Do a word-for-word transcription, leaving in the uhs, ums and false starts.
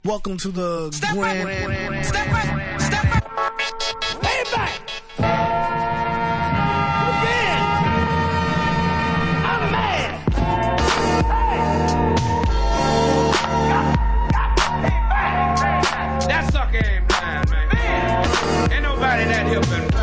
Welcome to the Step Grand. up, step up, step up. Lay it back. Again. I'm mad. Hey. That sucker ain't mine, man. man. Ain't nobody that hip and